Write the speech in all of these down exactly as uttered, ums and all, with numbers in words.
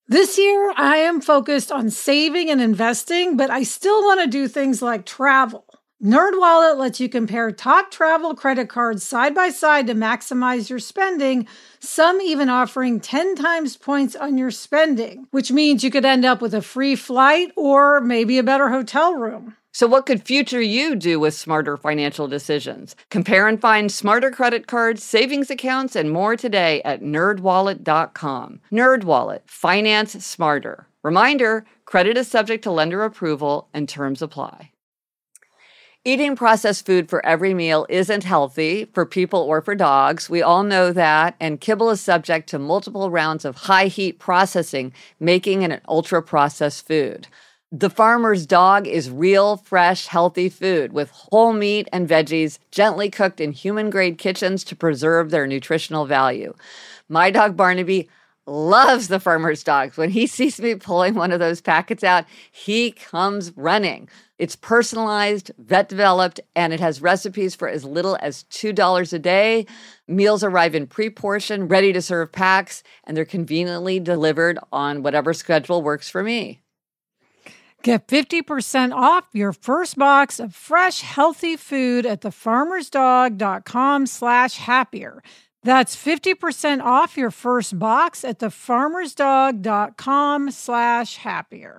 This year, I am focused on saving and investing, but I still want to do things like travel. NerdWallet lets you compare top travel credit cards side by side to maximize your spending, some even offering ten times points on your spending, which means you could end up with a free flight or maybe a better hotel room. So what could future you do with smarter financial decisions? Compare and find smarter credit cards, savings accounts, and more today at nerd wallet dot com. NerdWallet, finance smarter. Reminder, credit is subject to lender approval and terms apply. Eating processed food for every meal isn't healthy for people or for dogs. We all know that, and kibble is subject to multiple rounds of high heat processing, making it an ultra-processed food. The Farmer's Dog is real, fresh, healthy food with whole meat and veggies gently cooked in human-grade kitchens to preserve their nutritional value. My dog Barnaby loves the Farmer's Dog. When he sees me pulling one of those packets out, he comes running. It's personalized, vet-developed, and it has recipes for as little as two dollars a day. Meals arrive in pre-portioned, ready-to-serve packs, and they're conveniently delivered on whatever schedule works for me. Get fifty percent off your first box of fresh, healthy food at thefarmersdog.com slash happier. That's fifty percent off your first box at thefarmersdog.com slash happier.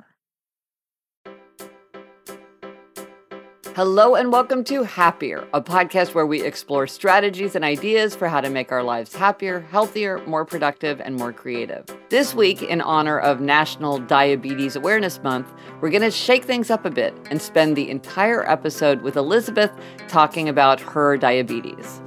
Hello and welcome to Happier, a podcast where we explore strategies and ideas for how to make our lives happier, healthier, more productive, and more creative. This week, in honor of National Diabetes Awareness Month, we're going to shake things up a bit and spend the entire episode with Elizabeth talking about her diabetes.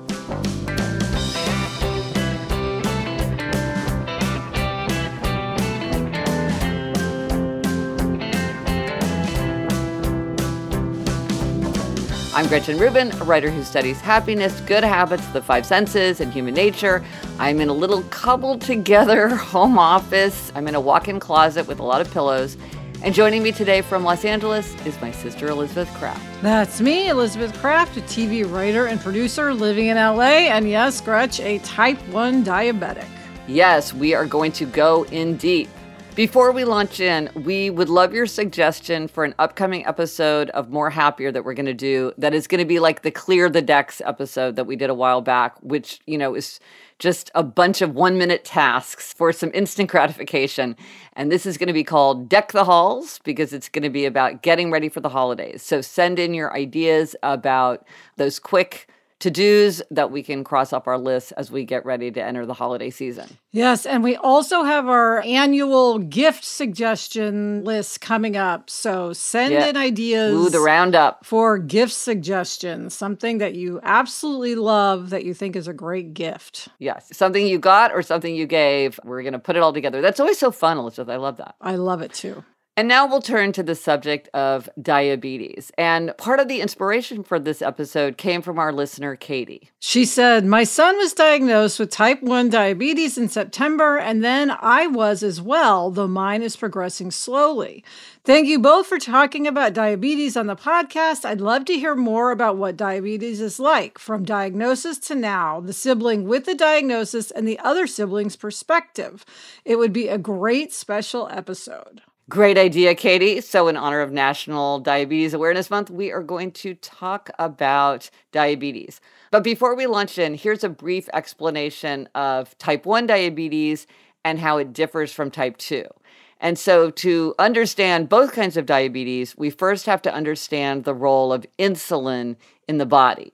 I'm Gretchen Rubin, a writer who studies happiness, good habits, the five senses, and human nature. I'm in a little cobbled together home office. I'm in a walk-in closet with a lot of pillows. And joining me today from Los Angeles is my sister, Elizabeth Craft. That's me, Elizabeth Craft, a T V writer and producer living in L A. And yes, Gretch, a type one diabetic. Yes, we are going to go in deep. Before we launch in, we would love your suggestion for an upcoming episode of More Happier that we're going to do that is going to be like the Clear the Decks episode that we did a while back, which, you know, is just a bunch of one-minute tasks for some instant gratification. And this is going to be called Deck the Halls because it's going to be about getting ready for the holidays. So send in your ideas about those quick to-dos that we can cross off our list as we get ready to enter the holiday season. Yes, and we also have our annual gift suggestion list coming up. So send yeah. in ideas Ooh, the roundup. for gift suggestions, something that you absolutely love that you think is a great gift. Yes, something you got or something you gave. We're going to put it all together. That's always so fun, Elizabeth. I love that. I love it too. And now we'll turn to the subject of diabetes. And part of the inspiration for this episode came from our listener, Katie. She said, my son was diagnosed with type one diabetes in September, and then I was as well, though mine is progressing slowly. Thank you both for talking about diabetes on the podcast. I'd love to hear more about what diabetes is like, from diagnosis to now, the sibling with the diagnosis and the other sibling's perspective. It would be a great special episode. Great idea, Katie. So in honor of National Diabetes Awareness Month, we are going to talk about diabetes. But before we launch in, here's a brief explanation of type one diabetes and how it differs from type two. And so to understand both kinds of diabetes, we first have to understand the role of insulin in the body.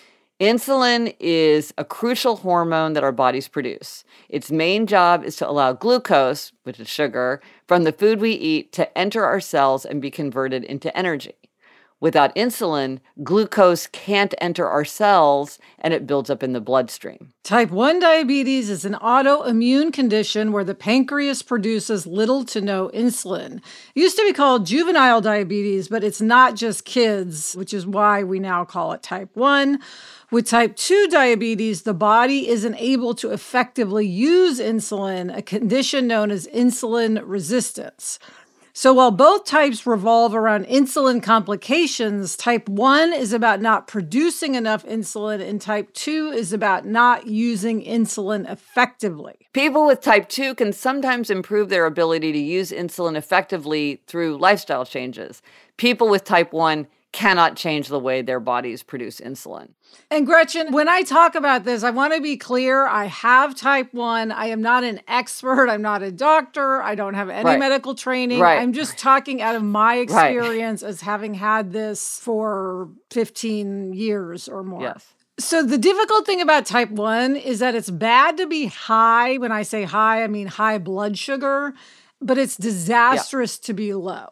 Insulin is a crucial hormone that our bodies produce. Its main job is to allow glucose, which is sugar, from the food we eat to enter our cells and be converted into energy. Without insulin, glucose can't enter our cells and it builds up in the bloodstream. Type one diabetes is an autoimmune condition where the pancreas produces little to no insulin. It used to be called juvenile diabetes, but it's not just kids, which is why we now call it type one. With type two diabetes, the body isn't able to effectively use insulin, a condition known as insulin resistance. So while both types revolve around insulin complications, type one is about not producing enough insulin and type two is about not using insulin effectively. People with type two can sometimes improve their ability to use insulin effectively through lifestyle changes. People with type one cannot change the way their bodies produce insulin. And Gretchen, when I talk about this, I want to be clear. I have type one. I am not an expert. I'm not a doctor. I don't have any right. medical training. Right. I'm just talking out of my experience right. as having had this for fifteen years or more. Yes. So the difficult thing about type one is that it's bad to be high. When I say high, I mean high blood sugar, but it's disastrous yeah. to be low.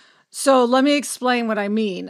So let me explain what I mean.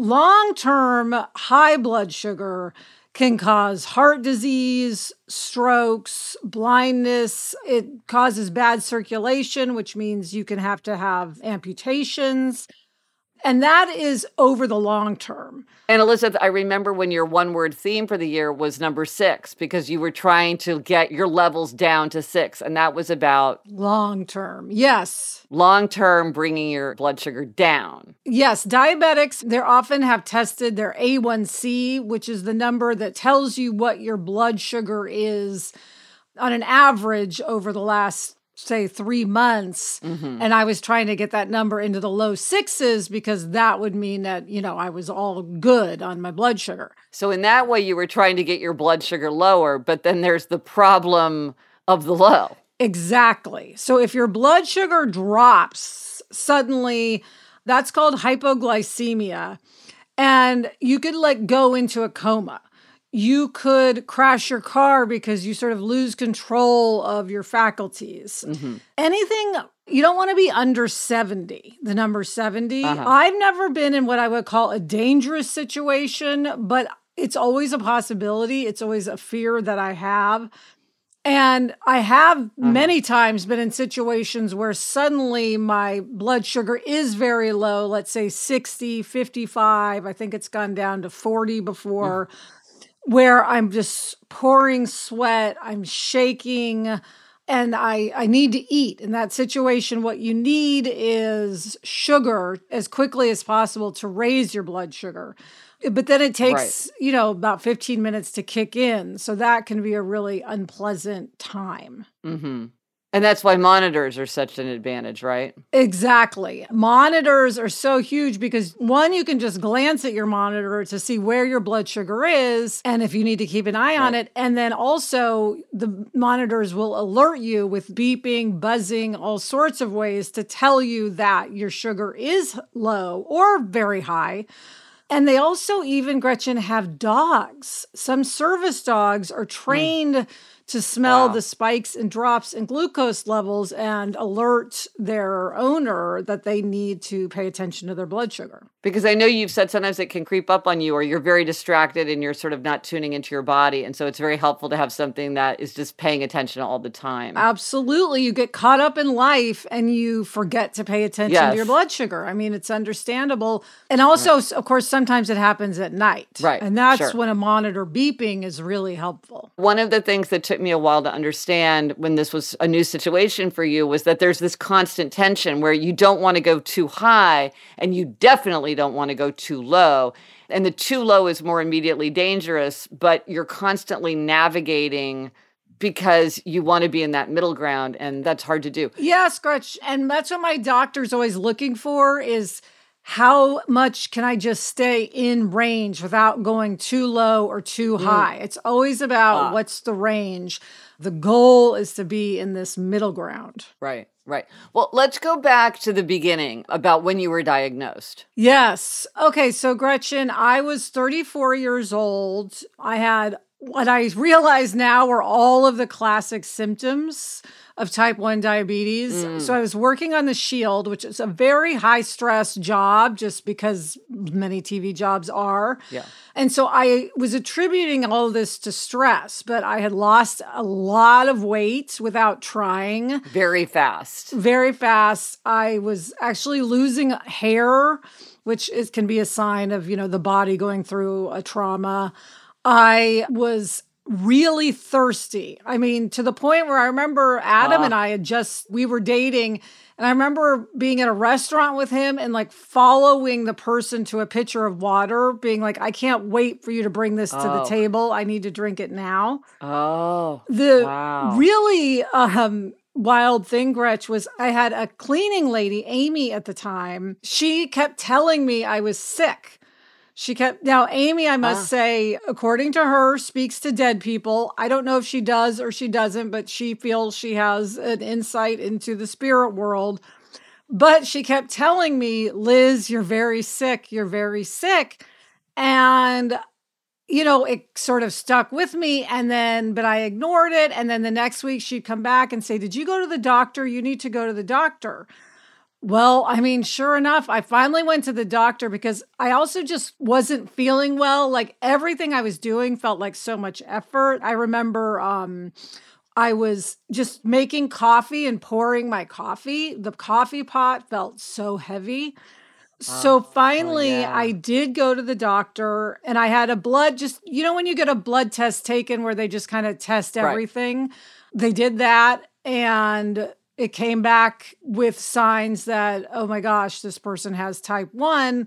Long-term high blood sugar can cause heart disease, strokes, blindness. It causes bad circulation, which means you can have to have amputations. And that is over the long term. And Elizabeth, I remember when your one-word theme for the year was number six, because you were trying to get your levels down to six. And that was about long term. Yes. Long term, bringing your blood sugar down. Yes. Diabetics, they often have tested their A one C, which is the number that tells you what your blood sugar is on an average over the last say three months. Mm-hmm. And I was trying to get that number into the low sixes because that would mean that, you know, I was all good on my blood sugar. So in that way, you were trying to get your blood sugar lower, but then there's the problem of the low. Exactly. So if your blood sugar drops suddenly, that's called hypoglycemia. And you could like go into a coma. You could crash your car because you sort of lose control of your faculties. Mm-hmm. Anything, you don't want to be under seventy, the number seventy. Uh-huh. I've never been in what I would call a dangerous situation, but it's always a possibility. It's always a fear that I have. And I have uh-huh. many times been in situations where suddenly my blood sugar is very low, let's say sixty, fifty-five. I think it's gone down to forty before. Mm. Where I'm just pouring sweat, I'm shaking, and I, I need to eat. In that situation, what you need is sugar as quickly as possible to raise your blood sugar. But then it takes, right. you know, about fifteen minutes to kick in. So that can be a really unpleasant time. Mm-hmm. And that's why monitors are such an advantage, right? Exactly. Monitors are so huge because, one, you can just glance at your monitor to see where your blood sugar is and if you need to keep an eye right. on it. And then also the monitors will alert you with beeping, buzzing, all sorts of ways to tell you that your sugar is low or very high. And they also even, Gretchen, have dogs. Some service dogs are trained mm. to smell wow. the spikes and drops in glucose levels and alert their owner that they need to pay attention to their blood sugar. Because I know you've said sometimes it can creep up on you or you're very distracted and you're sort of not tuning into your body. And so it's very helpful to have something that is just paying attention all the time. Absolutely. You get caught up in life and you forget to pay attention yes. to your blood sugar. I mean, it's understandable. And also, right. of course, sometimes it happens at night. Right. And that's sure. when a monitor beeping is really helpful. One of the things that took me a while to understand when this was a new situation for you was that there's this constant tension where you don't want to go too high and you definitely don't want to go too low. And the too low is more immediately dangerous, but you're constantly navigating because you want to be in that middle ground, and that's hard to do. Yes, Gretch. And that's what my doctor's always looking for is how much can I just stay in range without going too low or too mm. high? It's always about ah. what's the range. The goal is to be in this middle ground. Right. Right. Well, let's go back to the beginning about when you were diagnosed. Yes. Okay. So, Gretchen, I was thirty-four years old. I had what I realize now were all of the classic symptoms of type one diabetes. Mm. So I was working on the Shield, which is a very high stress job just because many T V jobs are. Yeah. And so I was attributing all of this to stress, but I had lost a lot of weight without trying. Very fast. Very fast. I was actually losing hair, which is, can be a sign of, you know, the body going through a trauma. I was really thirsty. I mean, to the point where I remember Adam Ah. and I had just, we were dating, and I remember being at a restaurant with him and like following the person to a pitcher of water, being like, I can't wait for you to bring this to the Oh. table. I need to drink it now. Oh, The wow. really um, wild thing, Gretch, was I had a cleaning lady, Amy, at the time. She kept telling me I was sick. She kept, now Amy, I must Ah. say, according to her, speaks to dead people. I don't know if she does or she doesn't, but she feels she has an insight into the spirit world. But she kept telling me, Liz, you're very sick. You're very sick. And, you know, it sort of stuck with me. And then, but I ignored it. And then the next week she'd come back and say, did you go to the doctor? You need to go to the doctor. Well, I mean, sure enough, I finally went to the doctor because I also just wasn't feeling well. Like everything I was doing felt like so much effort. I remember um, I was just making coffee and pouring my coffee. The coffee pot felt so heavy. So finally, oh, yeah. I did go to the doctor and I had a blood, just, you know, when you get a blood test taken where they just kind of test Right. everything, they did that. And it came back with signs that, oh my gosh, this person has type one.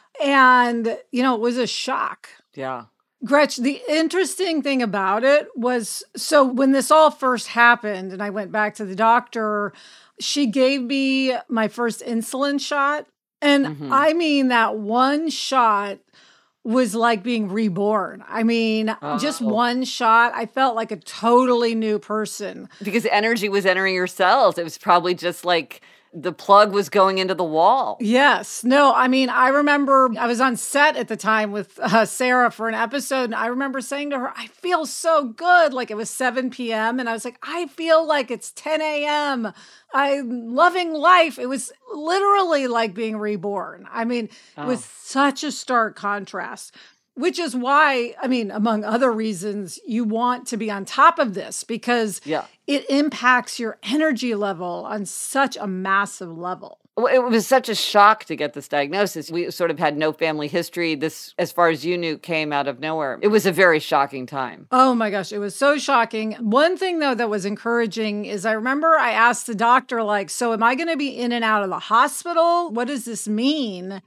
And, you know, it was a shock. Yeah. Gretch, the interesting thing about it was, so when this all first happened and I went back to the doctor, she gave me my first insulin shot. And Mhm. I mean, that one shot was like being reborn. I mean, just Oh. one shot, I felt like a totally new person. Because energy was entering your cells. It was probably just like the plug was going into the wall. Yes. No, I mean, I remember I was on set at the time with uh, Sarah for an episode, and I remember saying to her, I feel so good. Like it was seven p.m. And I was like, I feel like it's ten a.m. I'm loving life. It was literally like being reborn. I mean, it was Oh. such a stark contrast. Which is why, I mean, among other reasons, you want to be on top of this because Yeah. it impacts your energy level on such a massive level. Well, it was such a shock to get this diagnosis. We sort of had no family history. This, as far as you knew, came out of nowhere. It was a very shocking time. Oh my gosh, it was so shocking. One thing, though, that was encouraging is I remember I asked the doctor, like, so am I going to be in and out of the hospital? What does this mean?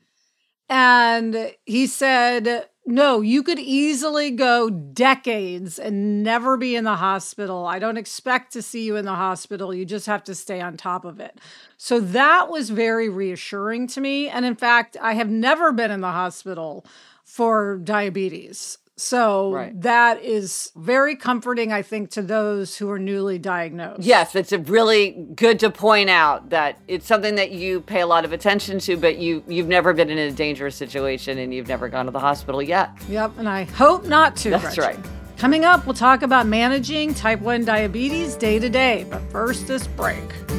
And he said, no, you could easily go decades and never be in the hospital. I don't expect to see you in the hospital. You just have to stay on top of it. So that was very reassuring to me. And in fact, I have never been in the hospital for diabetes. So Right. that is very comforting, I think, to those who are newly diagnosed. Yes, it's a really good to point out that it's something that you pay a lot of attention to, but you, you've never been in a dangerous situation and you've never gone to the hospital yet. Yep, and I hope not to. That's Gretchen. right. Coming up, we'll talk about managing type one diabetes day to day. But first, this break.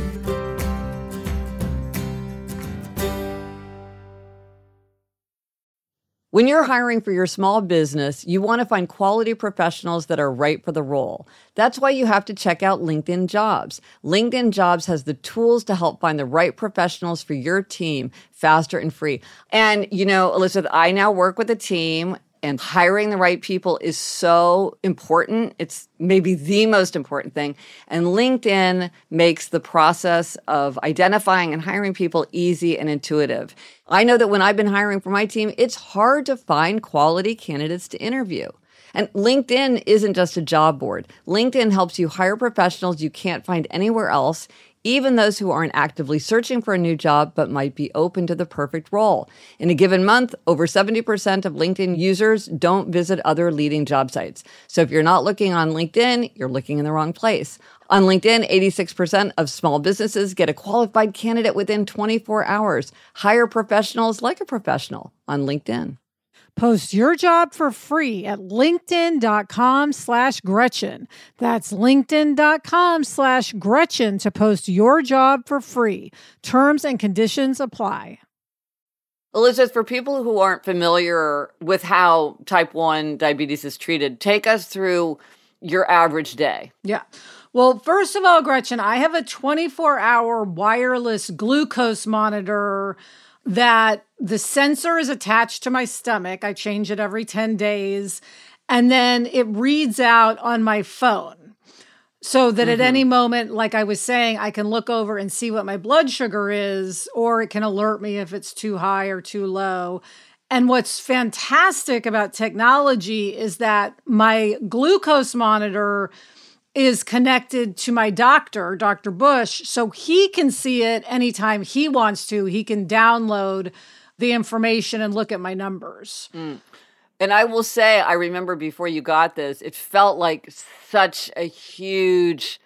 When you're hiring for your small business, you want to find quality professionals that are right for the role. That's why you have to check out LinkedIn Jobs. LinkedIn Jobs has the tools to help find the right professionals for your team faster and free. And, you know, Elizabeth, I now work with a team, and hiring the right people is so important. It's maybe the most important thing. And LinkedIn makes the process of identifying and hiring people easy and intuitive. I know that when I've been hiring for my team, it's hard to find quality candidates to interview. And LinkedIn isn't just a job board. LinkedIn helps you hire professionals you can't find anywhere else, even those who aren't actively searching for a new job but might be open to the perfect role. In a given month, over seventy percent of LinkedIn users don't visit other leading job sites. So if you're not looking on LinkedIn, you're looking in the wrong place. On LinkedIn, eighty-six percent of small businesses get a qualified candidate within twenty-four hours. Hire professionals like a professional on LinkedIn. Post your job for free at linkedin.com slash Gretchen. That's linkedin.com slash Gretchen to post your job for free. Terms and conditions apply. Elizabeth, for people who aren't familiar with how type one diabetes is treated, take us through your average day. Yeah. Well, first of all, Gretchen, I have a twenty-four hour wireless glucose monitor that the sensor is attached to my stomach. I change it every ten days. And then it reads out on my phone so that mm-hmm. at any moment, like I was saying, I can look over and see what my blood sugar is, or it can alert me if it's too high or too low. And what's fantastic about technology is that my glucose monitor is connected to my doctor, Doctor Bush, so he can see it anytime he wants to. He can download the information and look at my numbers. Mm. And I will say, I remember before you got this, it felt like such a huge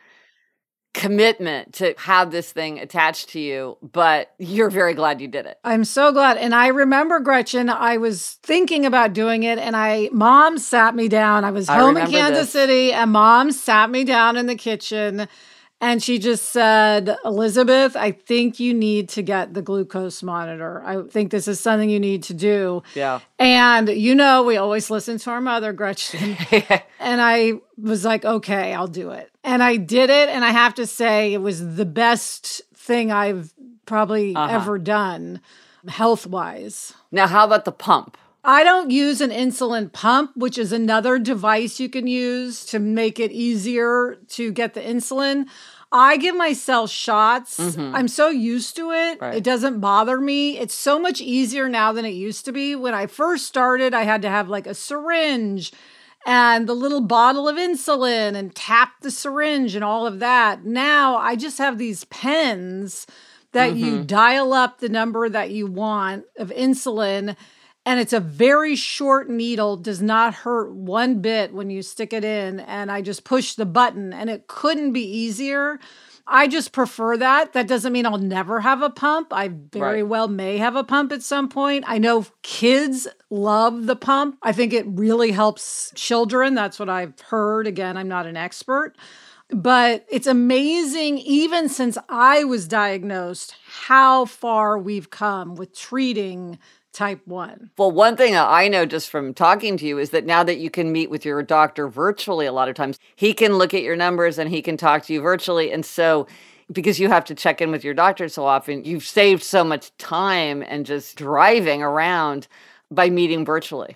commitment to have this thing attached to you, but you're very glad you did it. I'm so glad. And I remember, Gretchen, I was thinking about doing it, and I, Mom sat me down. I was home I in Kansas this. City, and Mom sat me down in the kitchen, and she just said, Elizabeth, I think you need to get the glucose monitor. I think this is something you need to do. Yeah. And, you know, we always listen to our mother, Gretchen. And I was like, okay, I'll do it. And I did it. And I have to say, it was the best thing I've probably uh-huh. ever done health-wise. Now, how about the pump? I don't use an insulin pump, which is another device you can use to make it easier to get the insulin. I give myself shots. Mm-hmm. I'm so used to it. Right. It doesn't bother me. It's so much easier now than it used to be. When I first started, I had to have like a syringe and the little bottle of insulin and tap the syringe and all of that. Now I just have these pens that mm-hmm. you dial up the number that you want of insulin. And it's a very short needle, does not hurt one bit when you stick it in. And I just push the button, and it couldn't be easier. I just prefer that. That doesn't mean I'll never have a pump. I very right. well may have a pump at some point. I know kids love the pump. I think it really helps children. That's what I've heard. Again, I'm not an expert. But it's amazing, even since I was diagnosed, how far we've come with treating type one. Well, one thing I know just from talking to you is that now that you can meet with your doctor virtually a lot of times, he can look at your numbers and he can talk to you virtually. And so because you have to check in with your doctor so often, you've saved so much time and just driving around by meeting virtually.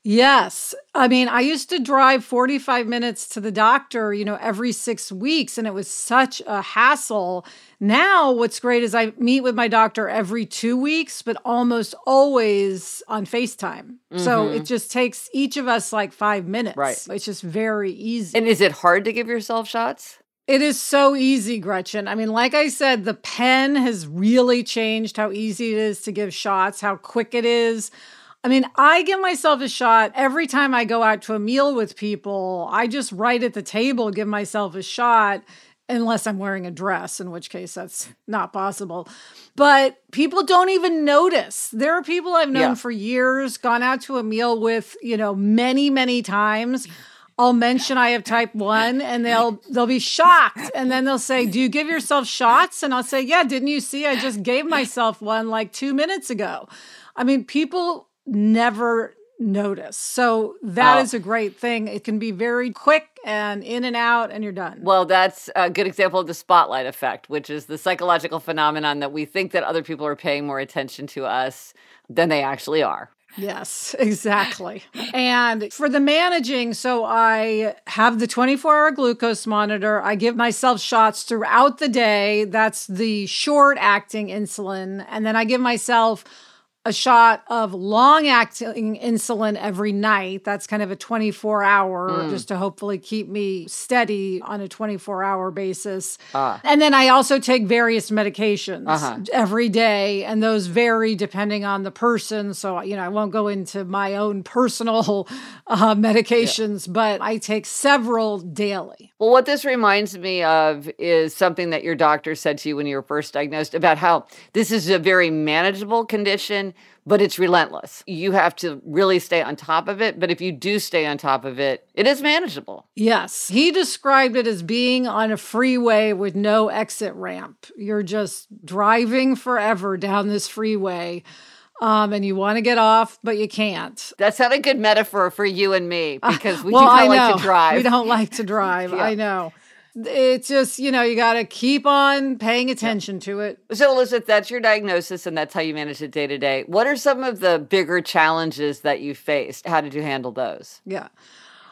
Yes. I mean, I used to drive forty-five minutes to the doctor, you know, every six weeks, and it was such a hassle. Now, what's great is I meet with my doctor every two weeks, but almost always on FaceTime. Mm-hmm. So it just takes each of us like five minutes. Right. It's just very easy. And is it hard to give yourself shots? It is so easy, Gretchen. I mean, like I said, the pen has really changed how easy it is to give shots, how quick it is. I mean, I give myself a shot every time I go out to a meal with people. I just right at the table give myself a shot, unless I'm wearing a dress, in which case that's not possible. But people don't even notice. There are people I've known yeah. for years, gone out to a meal with, you know, many, many times. I'll mention I have type one, and they'll they'll be shocked. And then they'll say, do you give yourself shots? And I'll say, yeah, didn't you see? I just gave myself one like two minutes ago. I mean, people never notice. So that oh. is a great thing. It can be very quick and in and out, and you're done. Well, that's a good example of the spotlight effect, which is the psychological phenomenon that we think that other people are paying more attention to us than they actually are. Yes, exactly. And for the managing, so I have the twenty-four hour glucose monitor. I give myself shots throughout the day. That's the short-acting insulin. And then I give myself a shot of long-acting insulin every night. That's kind of a twenty-four hour, mm. just to hopefully keep me steady on a twenty-four hour basis. Ah. And then I also take various medications uh-huh. every day, and those vary depending on the person. So, you know, I won't go into my own personal uh, medications, yeah. but I take several daily. Well, what this reminds me of is something that your doctor said to you when you were first diagnosed about how this is a very manageable condition, but it's relentless. You have to really stay on top of it. But if you do stay on top of it, it is manageable. Yes. He described it as being on a freeway with no exit ramp. You're just driving forever down this freeway. Um, and you want to get off, but you can't. That's not a good metaphor for you and me, because we uh, well, do not I like know. to drive. We don't like to drive. yeah. I know. It's just, you know, you got to keep on paying attention yeah. to it. So, Elizabeth, that's your diagnosis, and that's how you manage it day to day. What are some of the bigger challenges that you faced? How did you handle those? Yeah.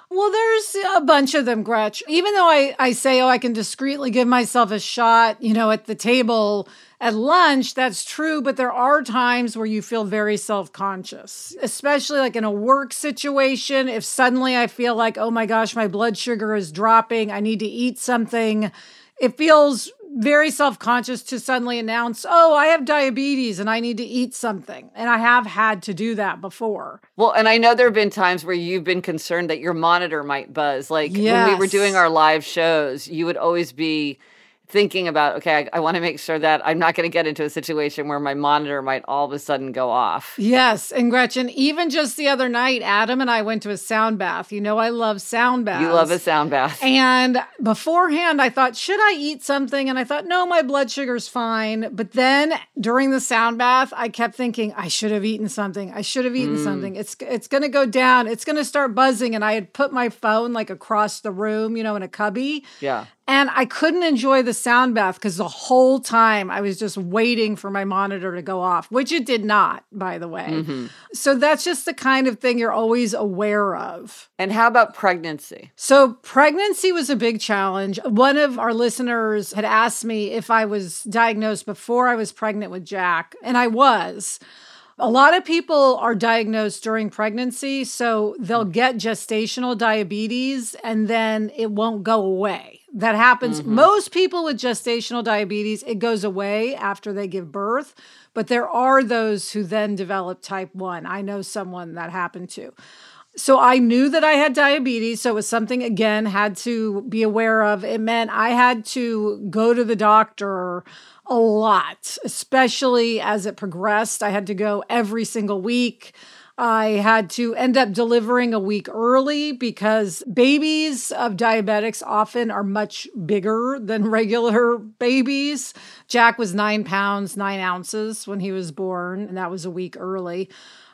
Well, there's a bunch of them, Gretch. Even though I, I say, oh, I can discreetly give myself a shot, you know, at the table at lunch, that's true. But there are times where you feel very self-conscious, especially like in a work situation. If suddenly I feel like, oh my gosh, my blood sugar is dropping, I need to eat something. It feels very self-conscious to suddenly announce, oh, I have diabetes and I need to eat something. And I have had to do that before. Well, and I know there have been times where you've been concerned that your monitor might buzz. Like yes. when we were doing our live shows, you would always be thinking about, okay, I, I want to make sure that I'm not going to get into a situation where my monitor might all of a sudden go off. Yes. And Gretchen, even just the other night, Adam and I went to a sound bath. You know, I love sound baths. You love a sound bath. And beforehand, I thought, should I eat something? And I thought, no, my blood sugar's fine. But then during the sound bath, I kept thinking, I should have eaten something. I should have eaten mm. something. It's, it's going to go down. It's going to start buzzing. And I had put my phone like across the room, you know, in a cubby. Yeah. And I couldn't enjoy the sound bath because the whole time I was just waiting for my monitor to go off, which it did not, by the way. Mm-hmm. So that's just the kind of thing you're always aware of. And how about pregnancy? So pregnancy was a big challenge. One of our listeners had asked me if I was diagnosed before I was pregnant with Jack, and I was. A lot of people are diagnosed during pregnancy, so they'll get gestational diabetes and then it won't go away. That happens. Mm-hmm. Most people with gestational diabetes, it goes away after they give birth, but there are those who then develop type one. I know someone that happened to. So I knew that I had diabetes, so it was something, again, had to be aware of. It meant I had to go to the doctor a lot, especially as it progressed. I had to go every single week. I had to end up delivering a week early because babies of diabetics often are much bigger than regular babies. Jack was nine pounds, nine ounces when he was born, and that was a week early.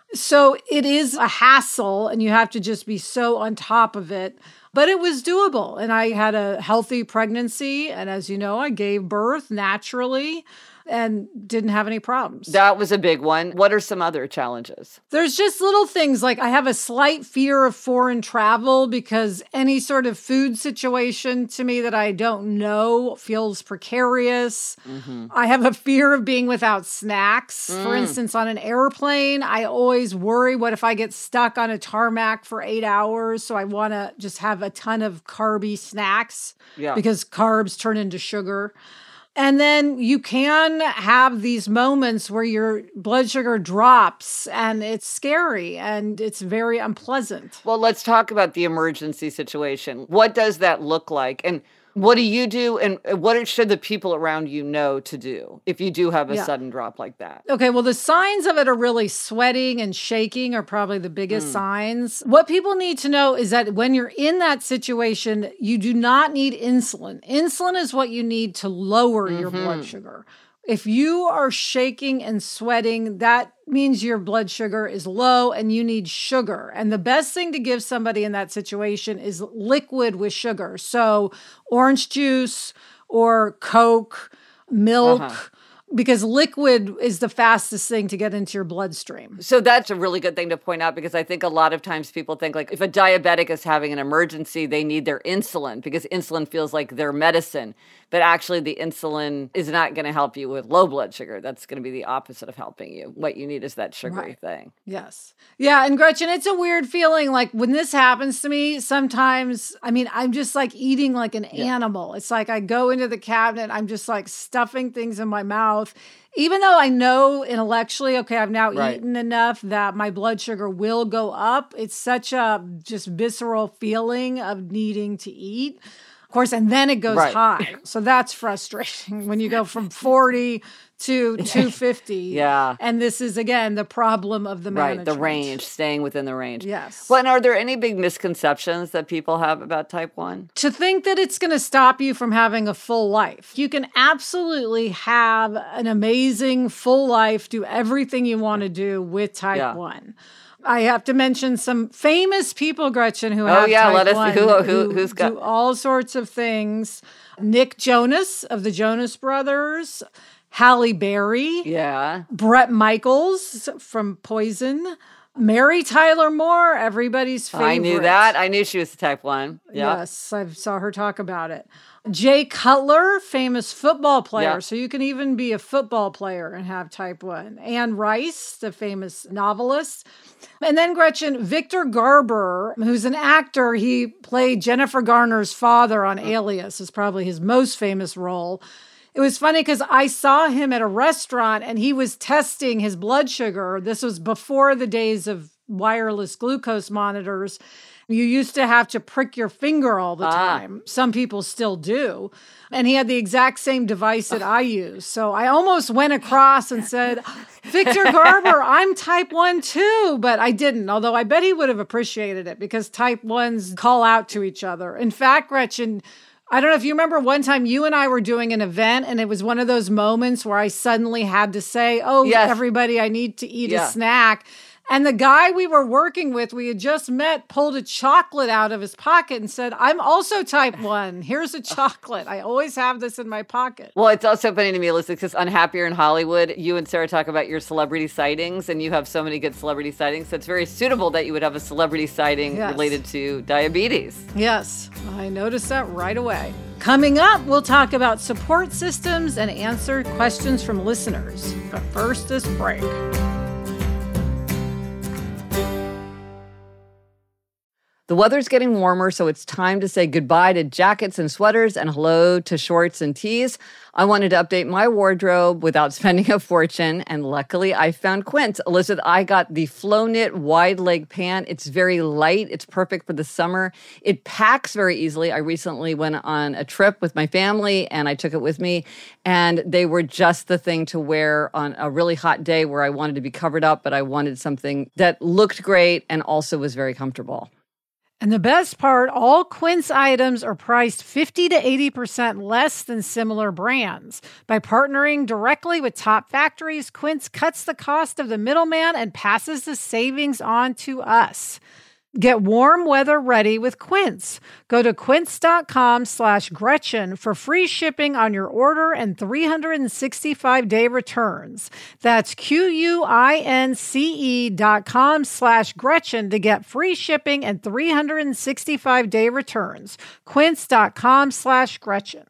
So it is a hassle, and you have to just be so on top of it. But it was doable, and I had a healthy pregnancy, and as you know, I gave birth naturally and didn't have any problems. That was a big one. What are some other challenges? There's just little things like I have a slight fear of foreign travel because any sort of food situation to me that I don't know feels precarious. Mm-hmm. I have a fear of being without snacks. Mm. For instance, on an airplane, I always worry, what if I get stuck on a tarmac for eight hours? So I want to just have a ton of carby snacks yeah. because carbs turn into sugar. And then you can have these moments where your blood sugar drops and it's scary and it's very unpleasant. Well, let's talk about the emergency situation. What does that look like? And what do you do? And what should the people around you know to do if you do have a yeah. sudden drop like that? Okay, well, the signs of it are really sweating and shaking are probably the biggest mm. signs. What people need to know is that when you're in that situation, you do not need insulin. Insulin is what you need to lower mm-hmm. your blood sugar. If you are shaking and sweating, that means your blood sugar is low and you need sugar. And the best thing to give somebody in that situation is liquid with sugar. So orange juice or Coke, milk, uh-huh. because liquid is the fastest thing to get into your bloodstream. So that's a really good thing to point out because I think a lot of times people think like if a diabetic is having an emergency, they need their insulin because insulin feels like their medicine. But actually the insulin is not going to help you with low blood sugar. That's going to be the opposite of helping you. What you need is that sugary right. thing. Yes. Yeah. And Gretchen, it's a weird feeling. Like when this happens to me, sometimes, I mean, I'm just like eating like an yeah. animal. It's like I go into the cabinet, I'm just like stuffing things in my mouth. Even though I know intellectually, okay, I've now right. eaten enough that my blood sugar will go up. It's such a just visceral feeling of needing to eat. Of course, and then it goes right. high. So that's frustrating when you go from forty to two fifty. Yeah. And this is, again, the problem of the management. Right, the range, staying within the range. Yes. Well, and are there any big misconceptions that people have about type one? To think that it's going to stop you from having a full life. You can absolutely have an amazing full life, do everything you want to do with type yeah. one. I have to mention some famous people, Gretchen, who have oh, yeah, type let us, one, who, who, who who's got do all sorts of things. Nick Jonas of the Jonas Brothers, Halle Berry, yeah, Bret Michaels from Poison, Mary Tyler Moore, everybody's favorite. I knew that. I knew she was type one. Yeah. Yes, I saw her talk about it. Jay Cutler, famous football player. Yeah. So you can even be a football player and have type one. Anne Rice, the famous novelist. And then Gretchen, Victor Garber, who's an actor. He played Jennifer Garner's father on Alias, is probably his most famous role. It was funny because I saw him at a restaurant and he was testing his blood sugar. This was before the days of wireless glucose monitors. You used to have to prick your finger all the Ah. time. Some people still do. And he had the exact same device that I use. So I almost went across and said, Victor Garber, I'm type one too. But I didn't, although I bet he would have appreciated it because type ones call out to each other. In fact, Gretchen, I don't know if you remember one time you and I were doing an event and it was one of those moments where I suddenly had to say, oh, Yes. everybody, I need to eat Yeah. a snack. And the guy we were working with, we had just met, pulled a chocolate out of his pocket and said, I'm also type one. Here's a chocolate. I always have this in my pocket. Well, it's also funny to me, Alyssa, because on Happier in Hollywood, you and Sarah talk about your celebrity sightings, and you have so many good celebrity sightings. So it's very suitable that you would have a celebrity sighting Yes. related to diabetes. Yes, I noticed that right away. Coming up, we'll talk about support systems and answer questions from listeners. But first, this break. The weather's getting warmer, so it's time to say goodbye to jackets and sweaters and hello to shorts and tees. I wanted to update my wardrobe without spending a fortune, and luckily I found Quince. Elizabeth, I got the Flow Knit wide leg pant. It's very light. It's perfect for the summer. It packs very easily. I recently went on a trip with my family, and I took it with me, and they were just the thing to wear on a really hot day where I wanted to be covered up, but I wanted something that looked great and also was very comfortable. And the best part, all Quince items are priced fifty to eighty percent less than similar brands. By partnering directly with top factories, Quince cuts the cost of the middleman and passes the savings on to us. Get warm weather ready with Quince. Go to quince.com slash Gretchen for free shipping on your order and three hundred sixty-five day returns. That's Q-U-I-N-C-E dot com slash Gretchen to get free shipping and three hundred sixty-five day returns. Quince.com slash Gretchen.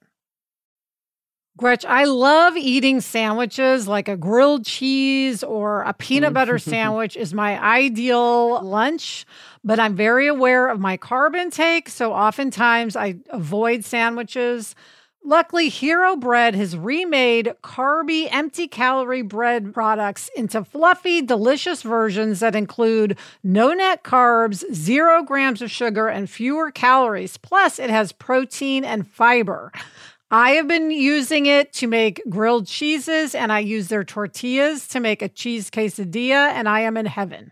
Gretch, I love eating sandwiches like a grilled cheese or a peanut butter sandwich is my ideal lunch, but I'm very aware of my carb intake, so oftentimes I avoid sandwiches. Luckily, Hero Bread has remade carby, empty-calorie bread products into fluffy, delicious versions that include no net carbs, zero grams of sugar, and fewer calories. Plus, it has protein and fiber. I have been using it to make grilled cheeses, and I use their tortillas to make a cheese quesadilla, and I am in heaven.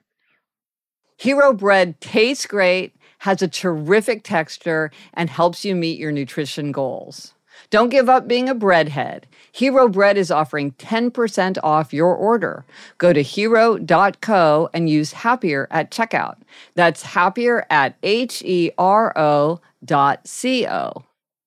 Hero Bread tastes great, has a terrific texture, and helps you meet your nutrition goals. Don't give up being a breadhead. Hero Bread is offering ten percent off your order. Go to hero dot co and use Happier at checkout. That's Happier at H E R O dot C O.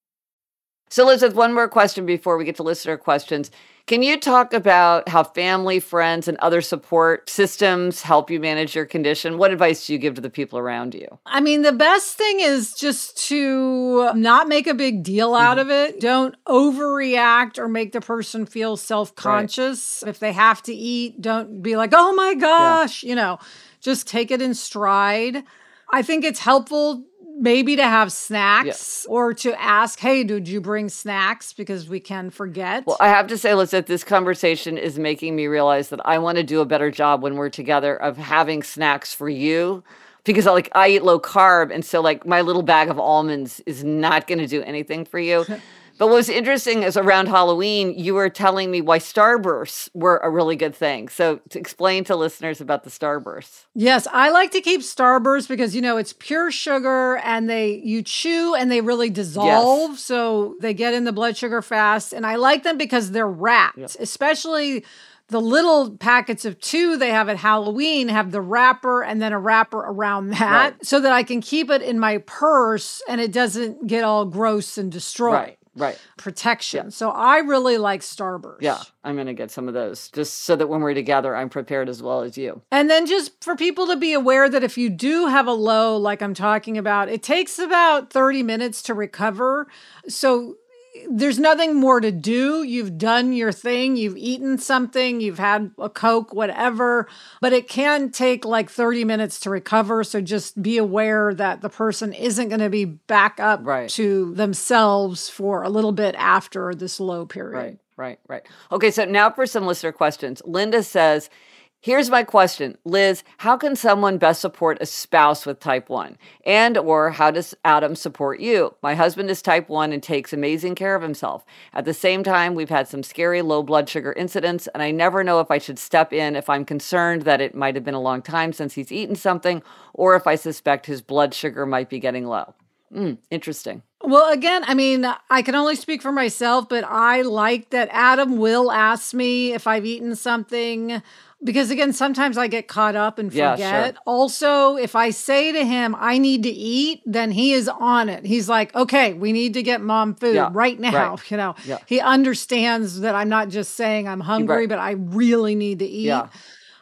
So Elizabeth, one more question before we get to listener questions. Can you talk about how family, friends, and other support systems help you manage your condition? What advice do you give to the people around you? I mean, the best thing is just to not make a big deal out Mm-hmm. of it. Don't overreact or make the person feel self-conscious. Right. If they have to eat, don't be like, oh my gosh, yeah. you know, just take it in stride. I think it's helpful maybe to have snacks yes. or to ask, hey, did you bring snacks? Because we can forget. Well, I have to say, Elizabeth, this conversation is making me realize that I want to do a better job when we're together of having snacks for you. Because like I eat low carb, and so like my little bag of almonds is not going to do anything for you. But what was interesting is around Halloween, you were telling me why Starbursts were a really good thing. So to explain to listeners about the Starbursts. Yes, I like to keep Starbursts because, you know, it's pure sugar and they you chew and they really dissolve. Yes. So they get in the blood sugar fast. And I like them because they're wrapped, yep. especially the little packets of two they have at Halloween have the wrapper and then a wrapper around that right. so that I can keep it in my purse and it doesn't get all gross and destroyed. Right. Right. protection. Yeah. So I really like Starburst. Yeah, I'm going to get some of those just so that when we're together, I'm prepared as well as you. And then just for people to be aware that if you do have a low, like I'm talking about, it takes about thirty minutes to recover. So there's nothing more to do. You've done your thing. You've eaten something. You've had a Coke, whatever. But it can take like thirty minutes to recover. So just be aware that the person isn't going to be back up Right. to themselves for a little bit after this low period. Right, right, right. Okay, so now for some listener questions. Linda says, here's my question. Liz, how can someone best support a spouse with type one? And or how does Adam support you? My husband is type one and takes amazing care of himself. At the same time, we've had some scary low blood sugar incidents, and I never know if I should step in if I'm concerned that it might have been a long time since he's eaten something, or if I suspect his blood sugar might be getting low. Mm, interesting. Well, again, I mean, I can only speak for myself, but I like that Adam will ask me if I've eaten something. Because again, sometimes I get caught up and forget. Yeah, sure. Also, if I say to him, I need to eat, then he is on it. He's like, okay, we need to get mom food Yeah, right now. right. You know, Yeah. he understands that I'm not just saying I'm hungry, Right. but I really need to eat. Yeah.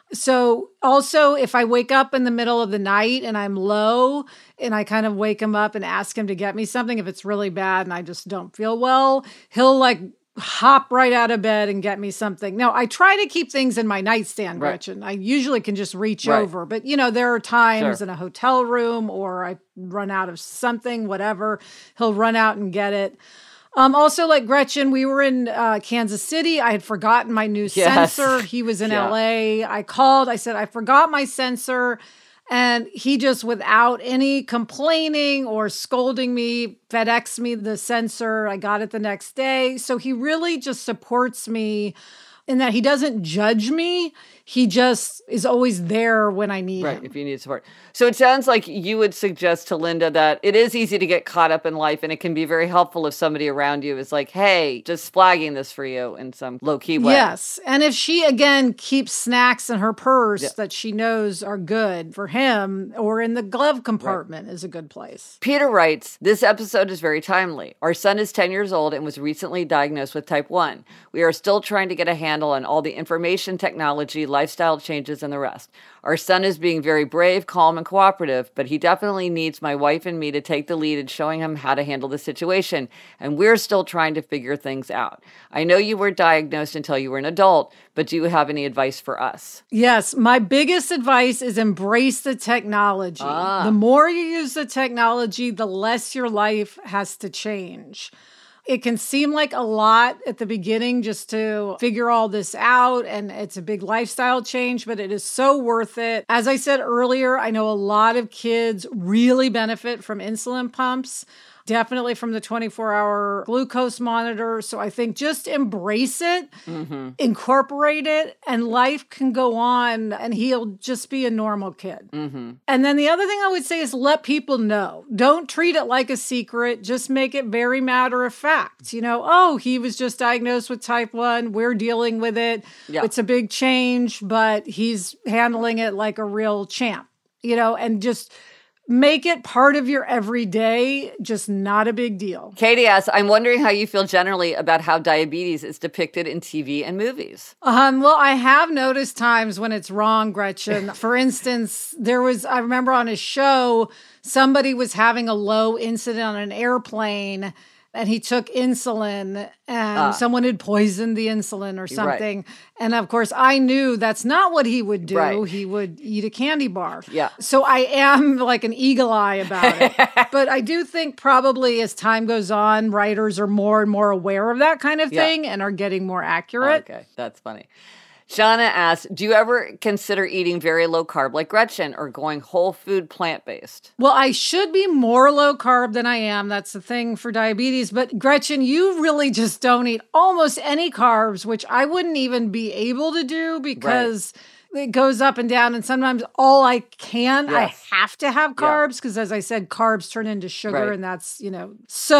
So also, if I wake up in the middle of the night and I'm low and I kind of wake him up and ask him to get me something, if it's really bad and I just don't feel well, he'll like hop right out of bed and get me something. Now, I try to keep things in my nightstand, Right. Gretchen. I usually can just reach Right. over. But, you know, there are times Sure. in a hotel room or I run out of something, whatever. He'll run out and get it. Um, also, like Gretchen, we were in uh, Kansas City. I had forgotten my new Yes. sensor. He was in Yeah. L A. I called. I said, I forgot my sensor. And he just, without any complaining or scolding me, FedExed me the sensor. I got it the next day. So he really just supports me in that he doesn't judge me. He just is always there when I need Right, him. if you need support. So it sounds like you would suggest to Linda that it is easy to get caught up in life, and it can be very helpful if somebody around you is like, hey, just flagging this for you in some low-key way. Yes. And if she, again, keeps snacks in her purse Yeah. that she knows are good for him, or in the glove compartment is a good place. Peter writes, this episode is very timely. Our son is ten years old and was recently diagnosed with type one. We are still trying to get a handle on all the information technology, lifestyle changes, and the rest. Our son is being very brave, calm, and cooperative, but he definitely needs my wife and me to take the lead in showing him how to handle the situation, and we're still trying to figure things out. I know you were diagnosed until you were an adult, but do you have any advice for us? Yes, my biggest advice is embrace the technology. Ah. The more you use the technology, the less your life has to change. It can seem like a lot at the beginning just to figure all this out, and it's a big lifestyle change, but it is so worth it. As I said earlier, I know a lot of kids really benefit from insulin pumps. Definitely from the twenty-four hour glucose monitor. So I think just embrace it, Mm-hmm. incorporate it, and life can go on and he'll just be a normal kid. Mm-hmm. And then the other thing I would say is let people know. Don't treat it like a secret. Just make it very matter of fact. You know, oh, he was just diagnosed with type one. We're dealing with it. Yeah. It's a big change, but he's handling it like a real champ, you know, and just make it part of your everyday, just not a big deal. Katie asks, I'm wondering how you feel generally about how diabetes is depicted in T V and movies. Um, well, I have noticed times when it's wrong, Gretchen. For instance, there was, I remember on a show, somebody was having a low incident on an airplane and he took insulin and Ah. someone had poisoned the insulin or Right. something. And of course, I knew that's not what he would do. Right. He would eat a candy bar. Yeah. So I am like an eagle eye about it. But I do think probably as time goes on, writers are more and more aware of that kind of Yeah. thing and are getting more accurate. Okay, that's funny. Shauna asks, do you ever consider eating very low carb like Gretchen or going whole food plant-based? Well, I should be more low carb than I am. That's the thing for diabetes. But Gretchen, you really just don't eat almost any carbs, which I wouldn't even be able to do because it goes up and down. And sometimes all I can, Yes. I have to have carbs because as I said, carbs turn into sugar Right. and that's, you know,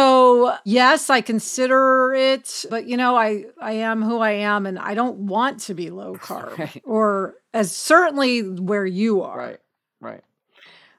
so yes, I consider it, but you know, I, I am who I am and I don't want to be low carb Right. or as certainly where you are. Right, right.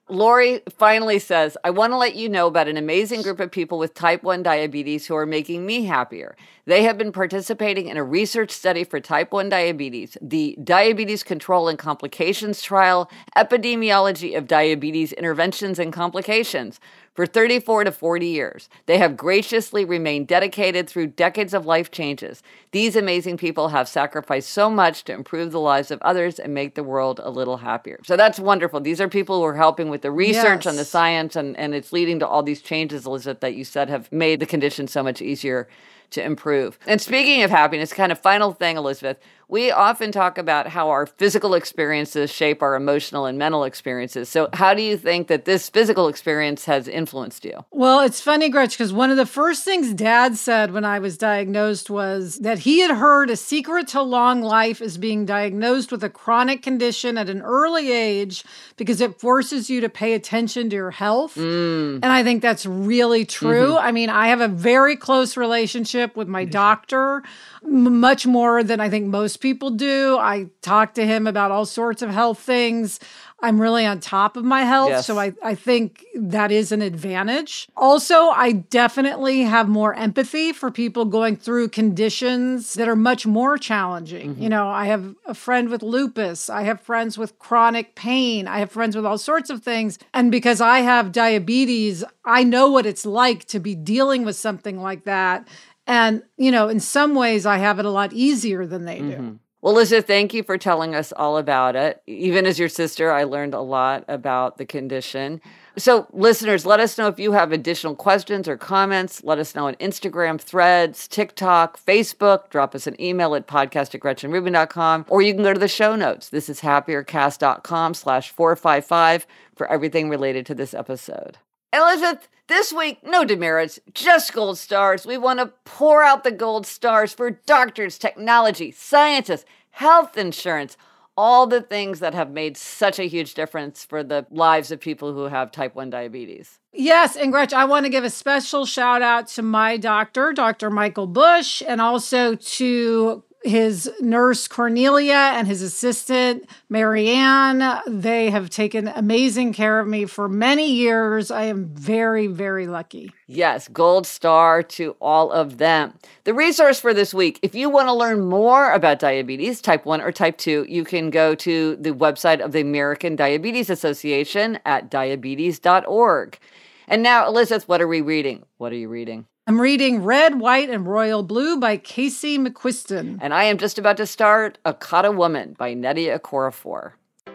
Lori finally says, I want to let you know about an amazing group of people with type one diabetes who are making me happier. They have been participating in a research study for type one diabetes, the Diabetes Control and Complications Trial, Epidemiology of Diabetes Interventions and Complications, for thirty-four to forty years. They have graciously remained dedicated through decades of life changes. These amazing people have sacrificed so much to improve the lives of others and make the world a little happier. So that's wonderful. These are people who are helping with the research Yes. and the science, and, and it's leading to all these changes, Elizabeth, that you said have made the condition so much easier to improve. And speaking of happiness, kind of final thing, Elizabeth, we often talk about how our physical experiences shape our emotional and mental experiences. So how do you think that this physical experience has influenced you? Well, it's funny, Gretch, because one of the first things Dad said when I was diagnosed was that he had heard a secret to long life is being diagnosed with a chronic condition at an early age because it forces you to pay attention to your health. Mm. And I think that's really true. Mm-hmm. I mean, I have a very close relationship with my doctor, m- much more than I think most people do. I talk to him about all sorts of health things. I'm really on top of my health. Yes. So I, I think that is an advantage. Also, I definitely have more empathy for people going through conditions that are much more challenging. Mm-hmm. You know, I have a friend with lupus. I have friends with chronic pain. I have friends with all sorts of things. And because I have diabetes, I know what it's like to be dealing with something like that. And, you know, in some ways, I have it a lot easier than they do. Mm-hmm. Well, Liza, thank you for telling us all about it. Even as your sister, I learned a lot about the condition. So listeners, let us know if you have additional questions or comments. Let us know on Instagram, Threads, TikTok, Facebook. Drop us an email at podcast at gretchen rubin dot com, or you can go to the show notes. This is happiercast.com slash 455 for everything related to this episode. Elizabeth, this week, no demerits, just gold stars. We want to pour out the gold stars for doctors, technology, scientists, health insurance, all the things that have made such a huge difference for the lives of people who have type one diabetes. Yes, and Gretch, I want to give a special shout out to my doctor, Doctor Michael Bush, and also to his nurse, Cornelia, and his assistant, Marianne. They have taken amazing care of me for many years. I am very, very lucky. Yes, gold star to all of them. The resource for this week, if you want to learn more about diabetes, type one or type two, you can go to the website of the American Diabetes Association at diabetes dot org. And now, Elizabeth, what are we reading? What are you reading? I'm reading Red, White, and Royal Blue by Casey McQuiston. And I am just about to start A Kata Woman by Nnedi Okorafor.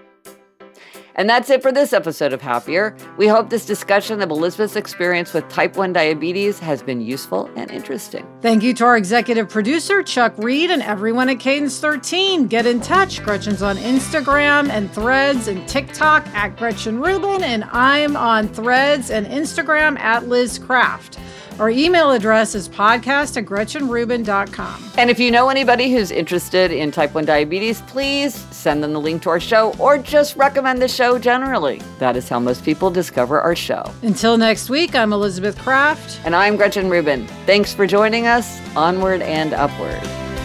And that's it for this episode of Happier. We hope this discussion of Elizabeth's experience with type one diabetes has been useful and interesting. Thank you to our executive producer, Chuck Reed, and everyone at Cadence thirteen. Get in touch. Gretchen's on Instagram and Threads and TikTok at Gretchen Rubin, and I'm on Threads and Instagram at Liz Craft. Our email address is podcast at gretchen rubin dot com. And if you know anybody who's interested in type one diabetes, please send them the link to our show or just recommend the show generally. That is how most people discover our show. Until next week, I'm Elizabeth Craft. And I'm Gretchen Rubin. Thanks for joining us. Onward and upward.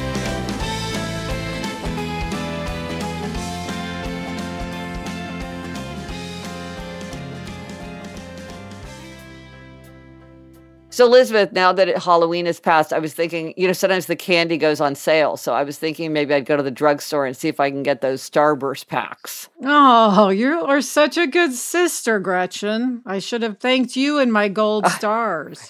So, Elizabeth, now that it, Halloween is past, I was thinking, you know, sometimes the candy goes on sale. So I was thinking maybe I'd go to the drugstore and see if I can get those Starburst packs. Oh, you are such a good sister, Gretchen. I should have thanked you and my gold stars.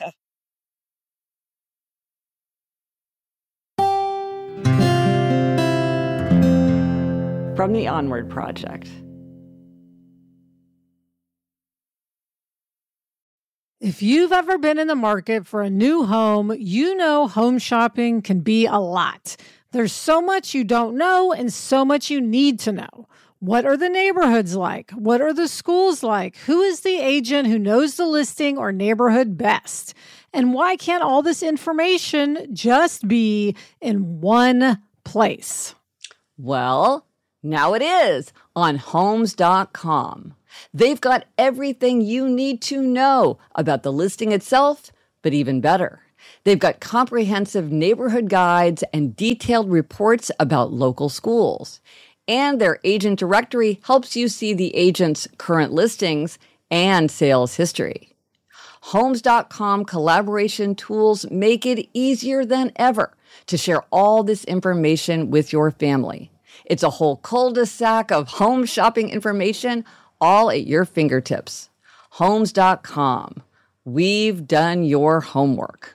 From the Onward Project. If you've ever been in the market for a new home, you know home shopping can be a lot. There's so much you don't know and so much you need to know. What are the neighborhoods like? What are the schools like? Who is the agent who knows the listing or neighborhood best? And why can't all this information just be in one place? Well, now it is on homes dot com. They've got everything you need to know about the listing itself, but even better, they've got comprehensive neighborhood guides and detailed reports about local schools. And their agent directory helps you see the agent's current listings and sales history. Homes dot com collaboration tools make it easier than ever to share all this information with your family. It's a whole cul-de-sac of home shopping information, all at your fingertips. Homes dot com. We've done your homework.